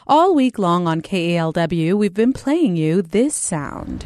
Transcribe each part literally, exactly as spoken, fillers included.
All week long on K A L W, we've been playing you this sound.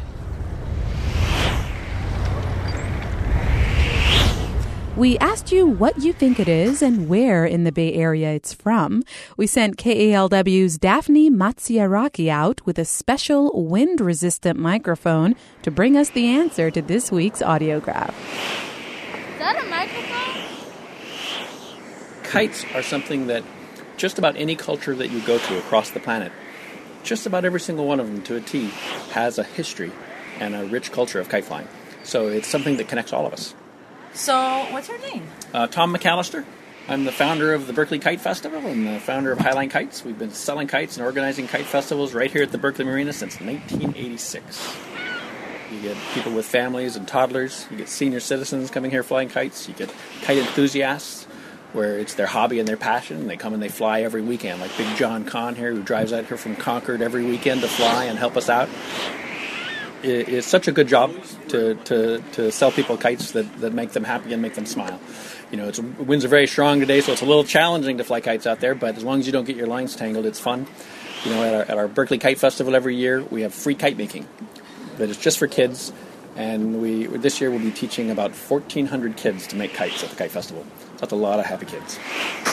We asked you what you think it is and where in the Bay Area it's from. We sent K A L W's Daphne Matsiaraki out with a special wind-resistant microphone to bring us the answer to this week's audiograph. Is that a microphone? Kites are something that just about any culture that you go to across the planet, just about every single one of them to a T, has a history and a rich culture of kite flying. So it's something that connects all of us. So, what's your name? Uh, Tom McAllister. I'm the founder of the Berkeley Kite Festival and the founder of Highline Kites. We've been selling kites and organizing kite festivals right here at the Berkeley Marina since nineteen eighty-six. You get people with families and toddlers. You get senior citizens coming here flying kites. You get kite enthusiasts, where it's their hobby and their passion, and they come and they fly every weekend, like Big John Kahn here, who drives out here from Concord every weekend to fly and help us out. It's such a good job to, to, to sell people kites that, that make them happy and make them smile. You know, it's, winds are very strong today, so it's a little challenging to fly kites out there, but as long as you don't get your lines tangled, it's fun. You know, at our, at our Berkeley Kite Festival every year, we have free kite making that is just for kids, and we this year we'll be teaching about fourteen hundred kids to make kites at the Kite Festival. That's a lot of happy kids.